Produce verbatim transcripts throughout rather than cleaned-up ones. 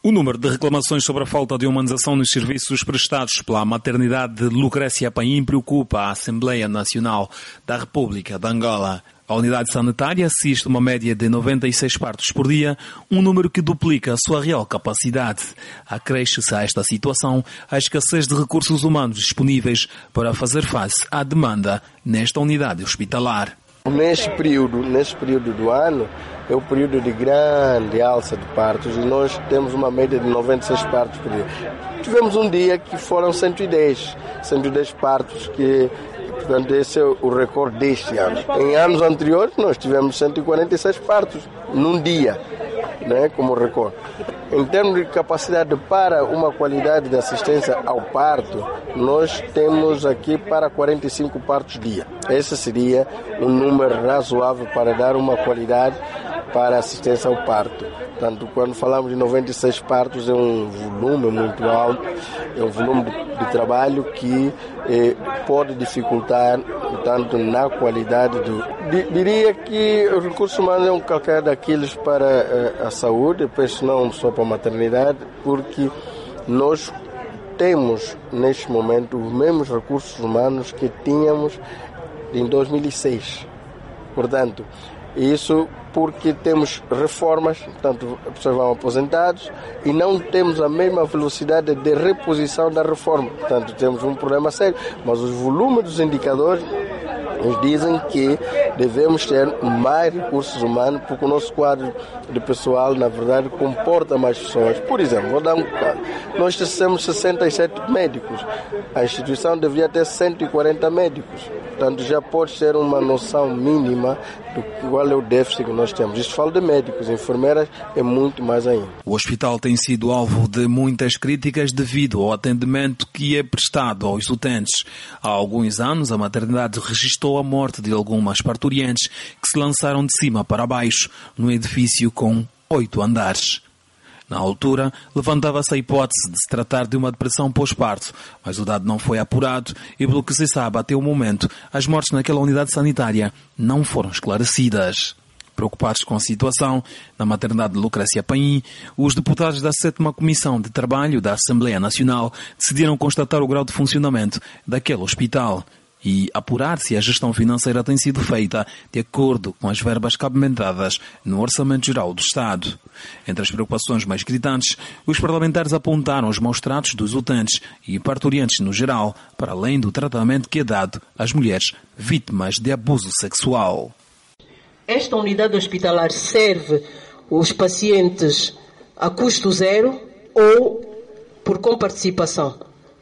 O número de reclamações sobre a falta de humanização nos serviços prestados pela maternidade de Lucrécia Paim preocupa a Assembleia Nacional da República de Angola. A unidade sanitária assiste uma média de noventa e seis partos por dia, um número que duplica a sua real capacidade. Acresce-se a esta situação a escassez de recursos humanos disponíveis para fazer face à demanda nesta unidade hospitalar. Neste período, neste período do ano, é o período de grande alça de partos e nós temos uma média de noventa e seis partos por dia. Tivemos um dia que foram cento e dez, cento e dez partos, que, portanto, esse é o recorde deste ano. Em anos anteriores, nós tivemos cento e quarenta e seis partos num dia, né, como recorde. Em termos de capacidade para uma qualidade de assistência ao parto, nós temos aqui para quarenta e cinco partos dia. Esse seria um número razoável para dar uma qualidade para assistência ao parto. Portanto, quando falamos de noventa e seis partos, é um volume muito alto, é um volume de, de trabalho que eh, pode dificultar, tanto na qualidade do... Di, diria que o recurso humano é um calcanhar daqueles para eh, a saúde, penso não só para a maternidade, porque nós temos, neste momento, os mesmos recursos humanos que tínhamos em dois mil e seis. Portanto, isso porque temos reformas, portanto, as pessoas vão aposentados e não temos a mesma velocidade de reposição da reforma. Portanto, temos um problema sério, mas os volumes dos indicadores nos dizem que devemos ter mais recursos humanos, porque o nosso quadro de pessoal, na verdade, comporta mais pessoas. Por exemplo, vou dar um caso. Nós temos sessenta e sete médicos. A instituição deveria ter cento e quarenta médicos. Portanto, já pode ter uma noção mínima do qual é o déficit que nós temos. Isto fala de médicos, enfermeiras, é muito mais ainda. O hospital tem sido alvo de muitas críticas devido ao atendimento que é prestado aos utentes. Há alguns anos, a maternidade registrou a morte de algumas parturientes que se lançaram de cima para baixo num edifício com oito andares. Na altura, levantava-se a hipótese de se tratar de uma depressão pós-parto, mas o dado não foi apurado e, pelo que se sabe até o momento, as mortes naquela unidade sanitária não foram esclarecidas. Preocupados com a situação na maternidade de Lucrécia Paim, os deputados da sétima Comissão de Trabalho da Assembleia Nacional decidiram constatar o grau de funcionamento daquele hospital e apurar se a gestão financeira tem sido feita de acordo com as verbas cabimentadas no Orçamento Geral do Estado. Entre as preocupações mais gritantes, os parlamentares apontaram os maus tratos dos utentes e parturientes no geral, para além do tratamento que é dado às mulheres vítimas de abuso sexual. Esta unidade hospitalar serve os pacientes a custo zero ou por comparticipação.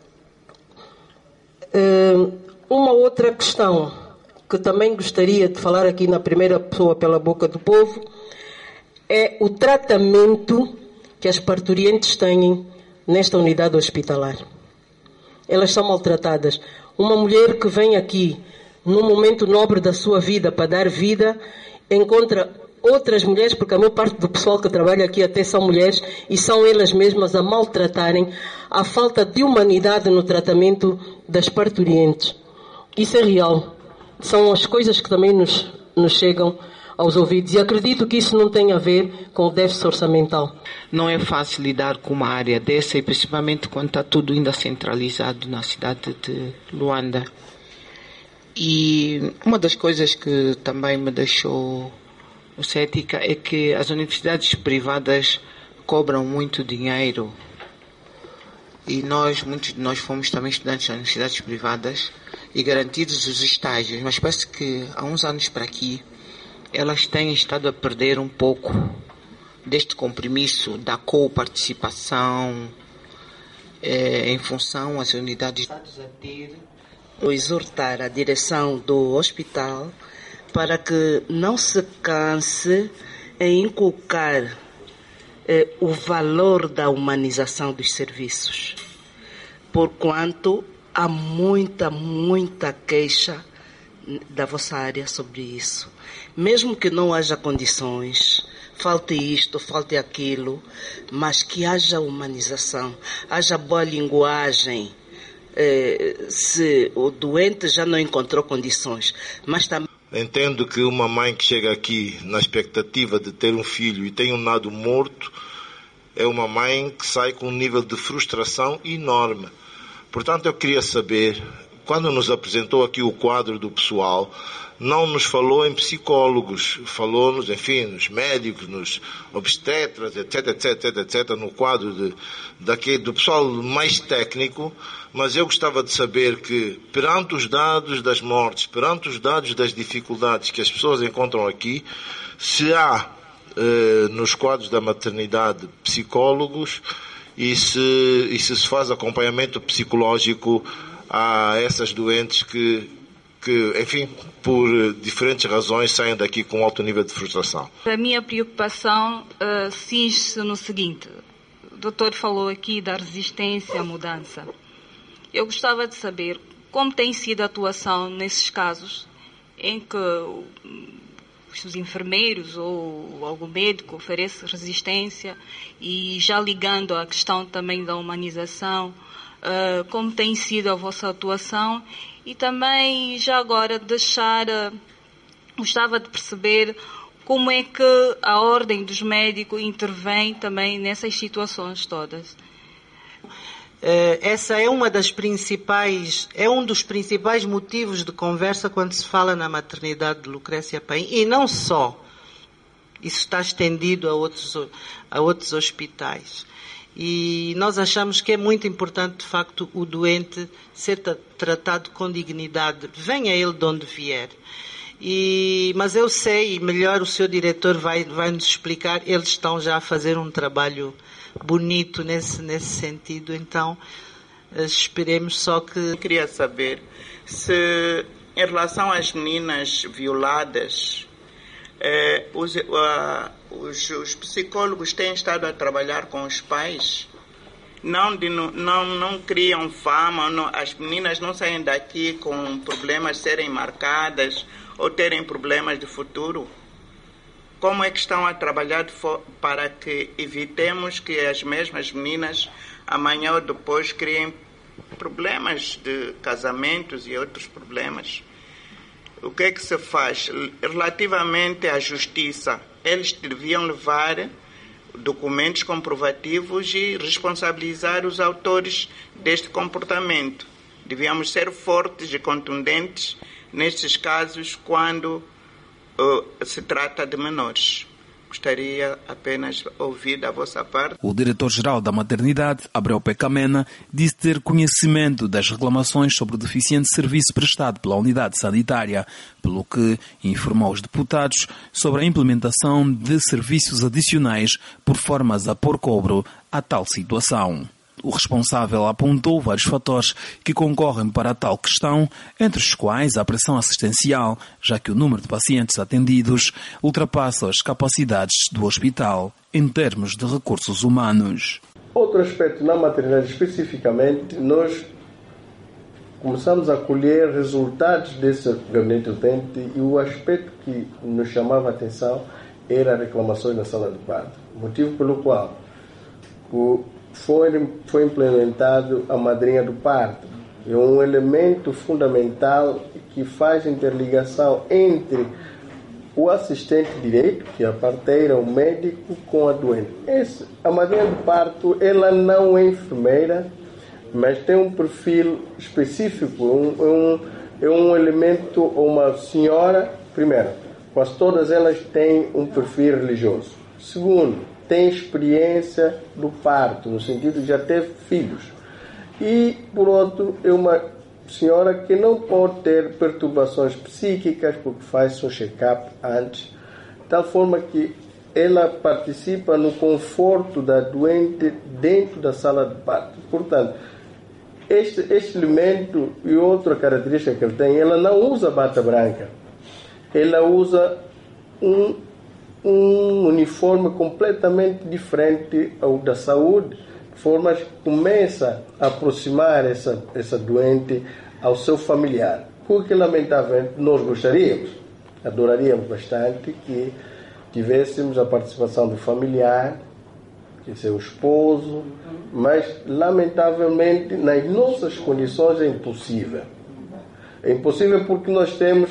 Uh, Uma outra questão que também gostaria de falar aqui na primeira pessoa pela boca do povo é o tratamento que as parturientes têm nesta unidade hospitalar. Elas são maltratadas. Uma mulher que vem aqui num momento nobre da sua vida para dar vida, encontra outras mulheres, porque a maior parte do pessoal que trabalha aqui até são mulheres, e são elas mesmas a maltratarem, a falta de humanidade no tratamento das parturientes. Isso é real. São as coisas que também nos, nos chegam aos ouvidos. E acredito que isso não tem a ver com o déficit orçamental. Não é fácil lidar com uma área dessa, e principalmente quando está tudo ainda centralizado na cidade de Luanda. E uma das coisas que também me deixou cética é que as universidades privadas cobram muito dinheiro. E nós, muitos de nós fomos também estudantes de universidades privadas e garantidos os estágios, mas parece que há uns anos para aqui elas têm estado a perder um pouco deste compromisso da co-participação eh, em função às unidades a ter. Vou exortar a direção do hospital para que não se canse em inculcar eh, o valor da humanização dos serviços, porquanto há muita, muita queixa da vossa área sobre isso. Mesmo que não haja condições, falte isto, falte aquilo, mas que haja humanização, haja boa linguagem. Eh, se o doente já não encontrou condições, mas também... Entendo que uma mãe que chega aqui na expectativa de ter um filho e tem um nado morto, é uma mãe que sai com um nível de frustração enorme. Portanto, eu queria saber, quando nos apresentou aqui o quadro do pessoal, não nos falou em psicólogos, falou-nos, enfim, nos médicos, nos obstetras, etc, etc, etc, no quadro de, daqui, do pessoal mais técnico, mas eu gostava de saber que, perante os dados das mortes, perante os dados das dificuldades que as pessoas encontram aqui, se há eh, nos quadros da maternidade psicólogos e se, e se se faz acompanhamento psicológico a essas doentes que que, enfim, por diferentes razões saem daqui com alto nível de frustração. A minha preocupação uh, cinge-se no seguinte. O doutor falou aqui da resistência à mudança. Eu gostava de saber como tem sido a atuação nesses casos em que os enfermeiros ou algum médico oferece resistência e já ligando à questão também da humanização, uh, como tem sido a vossa atuação. E também, já agora, deixar, gostava de perceber como é que a ordem dos médicos intervém também nessas situações todas. Essa é uma das principais, é um dos principais motivos de conversa quando se fala na maternidade de Lucrécia Paim. E não só. Isso está estendido a outros, a outros hospitais. E nós achamos que é muito importante, de facto, o doente ser tratado com dignidade, venha ele de onde vier. E, mas eu sei, e melhor o seu diretor vai, vai nos explicar, eles estão já a fazer um trabalho bonito nesse, nesse sentido, então esperemos só que... Eu queria saber se, em relação às meninas violadas, eh, os... Uh, Os, os psicólogos têm estado a trabalhar com os pais, não, de, não, não criam fama, não, as meninas não saem daqui com problemas de serem marcadas ou terem problemas de futuro. Como é que estão a trabalhar para que evitemos que as mesmas meninas amanhã ou depois criem problemas de casamentos e outros problemas? O que é que se faz relativamente à justiça? Eles deviam levar documentos comprovativos e responsabilizar os autores deste comportamento. Devíamos ser fortes e contundentes nestes casos quando uh, se trata de menores. Gostaria apenas de ouvir da vossa parte. O diretor-geral da maternidade, Abreu Pecamena, disse ter conhecimento das reclamações sobre o deficiente serviço prestado pela unidade sanitária, pelo que informou os deputados sobre a implementação de serviços adicionais por formas a pôr cobro a tal situação. O responsável apontou vários fatores que concorrem para tal questão, entre os quais a pressão assistencial, já que o número de pacientes atendidos ultrapassa as capacidades do hospital em termos de recursos humanos. Outro aspecto na maternidade especificamente, nós começamos a colher resultados desse gabinete utente e o aspecto que nos chamava a atenção era reclamações na sala de parto, motivo pelo qual o Foi, foi implementado a madrinha do parto. É um elemento fundamental que faz interligação entre o assistente direito, que é a parteira, o médico, com a doente. Esse, a madrinha do parto, ela não é enfermeira, mas tem um perfil específico, um, um, é um elemento, uma senhora, primeiro, quase todas elas têm um perfil religioso. Segundo, tem experiência do parto, no sentido de já ter filhos. E, por outro, é uma senhora que não pode ter perturbações psíquicas, porque faz um check-up antes, de tal forma que ela participa no conforto da doente dentro da sala de parto. Portanto, este, este elemento e outra característica que ele tem, ela não usa bata branca. Ela usa um um uniforme completamente diferente ao da saúde, de forma que começa a aproximar essa, essa doente ao seu familiar. Porque, lamentavelmente, nós gostaríamos, adoraríamos bastante que tivéssemos a participação do familiar, que é seu esposo, mas, lamentavelmente, nas nossas condições é impossível. É impossível porque nós temos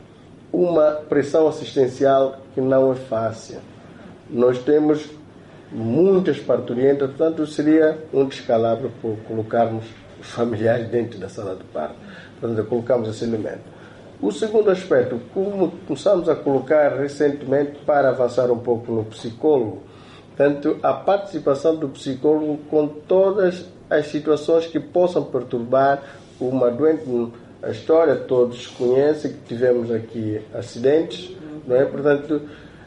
uma pressão assistencial que não é fácil. Nós temos muitas parturientas, portanto seria um descalabro por colocarmos os familiares dentro da sala de parto. Portanto, colocamos esse elemento. O segundo aspecto, como começamos a colocar recentemente para avançar um pouco no psicólogo, portanto, a participação do psicólogo com todas as situações que possam perturbar uma doente. A história todos conhecem, que tivemos aqui acidentes, não é? Portanto,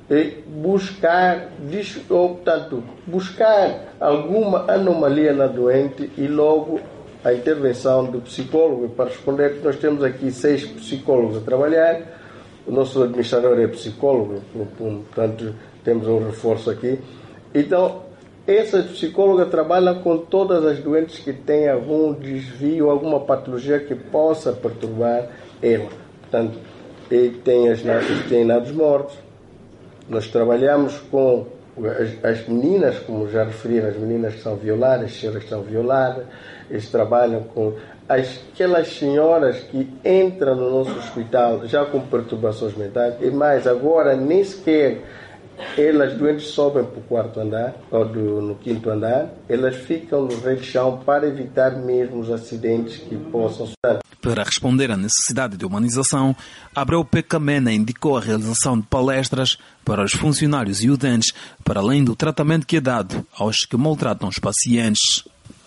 buscar, ou, portanto, buscar alguma anomalia na doente e logo a intervenção do psicólogo. E para responder, nós temos aqui seis psicólogos a trabalhar, o nosso administrador é psicólogo, portanto, temos um reforço aqui. Então, essa psicóloga trabalha com todas as doentes que têm algum desvio, alguma patologia que possa perturbar ela. Portanto, ele tem as tem nados mortos. Nós trabalhamos com as, as meninas, como já referi, as meninas que são violadas, as senhoras que são violadas. Eles trabalham com as, aquelas senhoras que entram no nosso hospital já com perturbações mentais. E mais, agora nem sequer elas doentes sobem para o quarto andar, ou do, no quinto andar, elas ficam no rei de chão para evitar mesmo os acidentes que possam estar. Para responder à necessidade de humanização, Abreu Pecamena indicou a realização de palestras para os funcionários e utentes, para além do tratamento que é dado aos que maltratam os pacientes.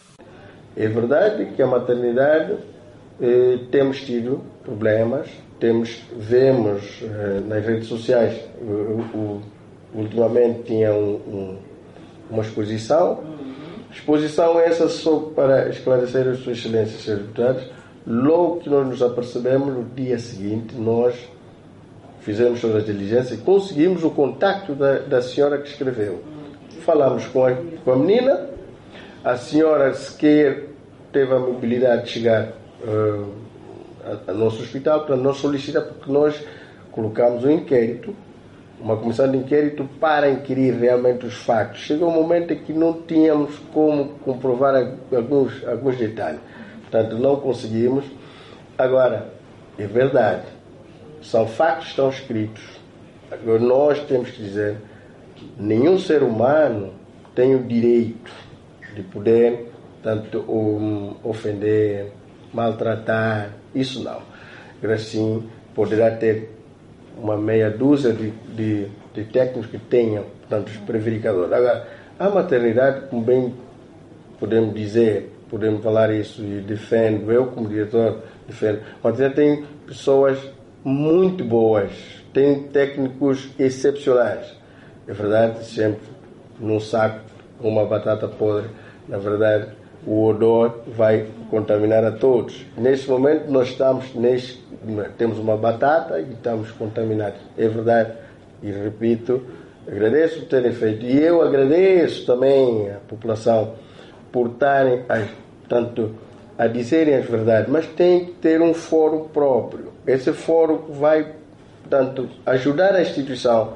É verdade que a maternidade eh, temos tido problemas, temos, vemos eh, nas redes sociais, o, o, ultimamente tinha um, um, uma exposição, exposição essa só para esclarecer as suas excelências, senhores deputados. Logo que nós nos apercebemos, no dia seguinte, nós fizemos todas as diligências e conseguimos o contacto da, da senhora que escreveu. Falamos com a, com a menina, a senhora sequer teve a mobilidade de chegar uh, ao nosso hospital, portanto, não solicita, porque nós colocamos um inquérito, uma comissão de inquérito para inquirir realmente os factos. Chegou um momento em que não tínhamos como comprovar alguns, alguns detalhes. Portanto, não conseguimos. Agora, é verdade, são factos que estão escritos. Agora, nós temos que dizer, nenhum ser humano tem o direito de poder, tanto um, ofender, maltratar, isso não. Agora sim, poderá ter uma meia dúzia de, de, de técnicos que tenham, portanto, os prevaricadores. Agora, a maternidade, como bem podemos dizer, podemos falar isso e defendo, eu como diretor defendo, a maternidade tem pessoas muito boas, tem técnicos excepcionais. É verdade, sempre num saco com uma batata podre, na verdade, o odor vai contaminar a todos. Neste momento nós estamos, neste, temos uma batata e estamos contaminados. É verdade, e repito, agradeço por terem feito. E eu agradeço também à população por estarem a, tanto a dizerem as verdades, mas tem que ter um fórum próprio. Esse fórum vai, portanto, ajudar a instituição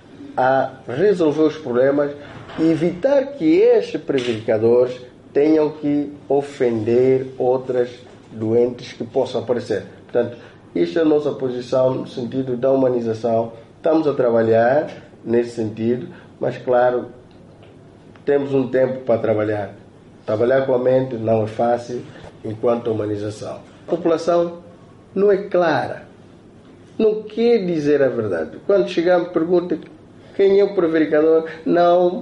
a resolver os problemas e evitar que estes prevaricadores tenham que ofender outras doentes que possam aparecer. Portanto, esta é a nossa posição no sentido da humanização. Estamos a trabalhar nesse sentido, mas, claro, temos um tempo para trabalhar. Trabalhar com a mente não é fácil enquanto a humanização. A população não é clara, não quer dizer a verdade. Quando chegamos, pergunta quem é o prevaricador, não,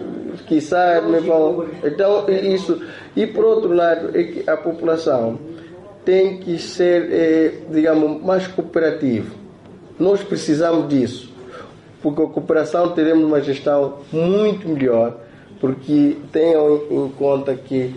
quiçá me vão. Então, isso. E por outro lado, é que a população tem que ser, é, digamos, mais cooperativa. Nós precisamos disso, porque a cooperação teremos uma gestão muito melhor, porque tenham em conta que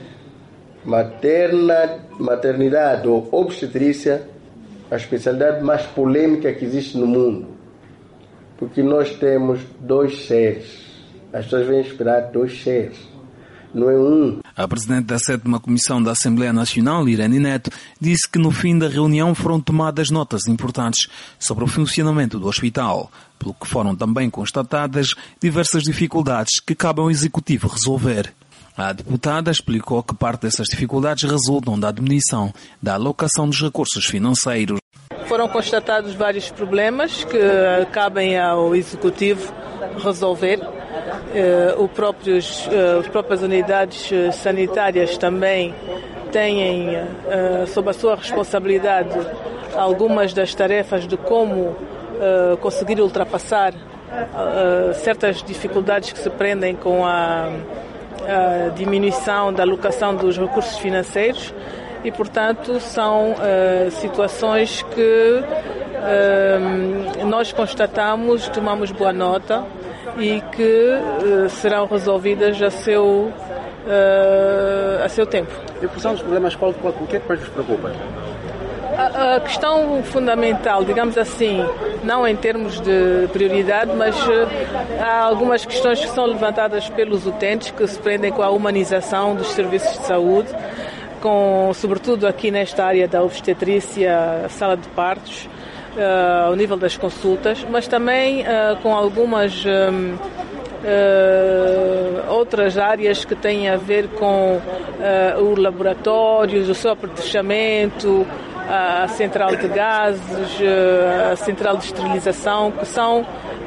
materna, maternidade ou obstetrícia, a especialidade mais polêmica que existe no mundo, porque nós temos dois seres. As pessoas vêm esperar dois seres, não é um. A presidente da sétima Comissão da Assembleia Nacional, Irene Neto, disse que no fim da reunião foram tomadas notas importantes sobre o funcionamento do hospital, pelo que foram também constatadas diversas dificuldades que cabe ao Executivo resolver. A deputada explicou que parte dessas dificuldades resultam da diminuição da alocação dos recursos financeiros. Foram constatados vários problemas que cabem ao Executivo resolver. eh, o próprios, eh, as próprias unidades sanitárias também têm eh, sob a sua responsabilidade algumas das tarefas de como eh, conseguir ultrapassar eh, certas dificuldades que se prendem com a, a diminuição da alocação dos recursos financeiros e, portanto, são uh, situações que uh, nós constatamos, tomamos boa nota e que uh, serão resolvidas a seu, uh, a seu tempo. Em função dos problemas, qual, qual, o que é que mais vos preocupa? A, a questão fundamental, digamos assim, não em termos de prioridade, mas uh, há algumas questões que são levantadas pelos utentes que se prendem com a humanização dos serviços de saúde, com, sobretudo aqui nesta área da obstetrícia, sala de partos, uh, ao nível das consultas, mas também uh, com algumas um, uh, outras áreas que têm a ver com uh, o laboratório, o seu apetrechamento, a central de gases, uh, a central de esterilização, que são uh,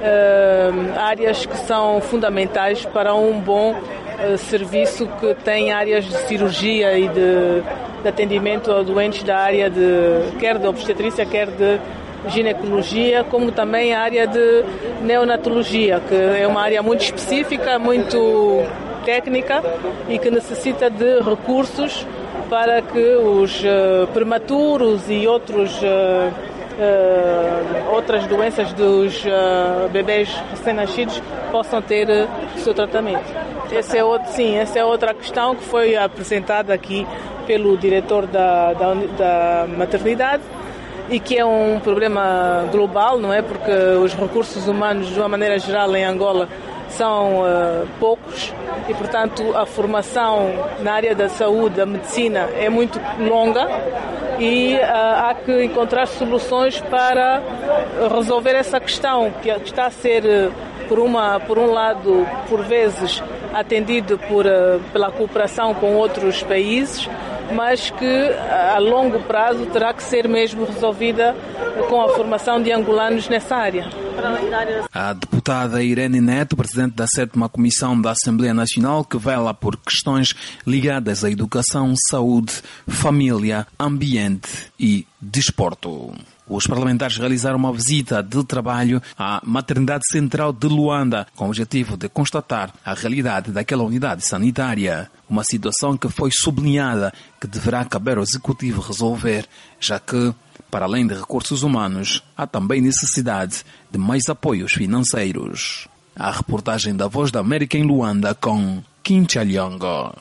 áreas que são fundamentais para um bom serviço que tem áreas de cirurgia e de, de atendimento a doentes da área de quer de obstetrícia, quer de ginecologia, como também a área de neonatologia, que é uma área muito específica, muito técnica e que necessita de recursos para que os uh, prematuros e outros uh, Uh, outras doenças dos uh, bebês recém-nascidos possam ter uh, o seu tratamento. Esse é outro, sim, essa é outra questão que foi apresentada aqui pelo diretor da, da, da maternidade e que é um problema global, não é? Porque os recursos humanos, de uma maneira geral, em Angola são uh, poucos e, portanto, a formação na área da saúde, da medicina, é muito longa e uh, há que encontrar soluções para resolver essa questão que está a ser, por, uma, por um lado, por vezes, atendido por, uh, pela cooperação com outros países, mas que a longo prazo terá que ser mesmo resolvida com a formação de angolanos nessa área. A deputada Irene Neto, presidente da sétima Comissão da Assembleia Nacional, que vela por questões ligadas à educação, saúde, família, ambiente e desporto. Os parlamentares realizaram uma visita de trabalho à Maternidade Central de Luanda, com o objetivo de constatar a realidade daquela unidade sanitária. Uma situação que foi sublinhada que deverá caber ao Executivo resolver, já que, para além de recursos humanos, há também necessidade de mais apoios financeiros. A reportagem da Voz da América em Luanda com Kim Chaliongo.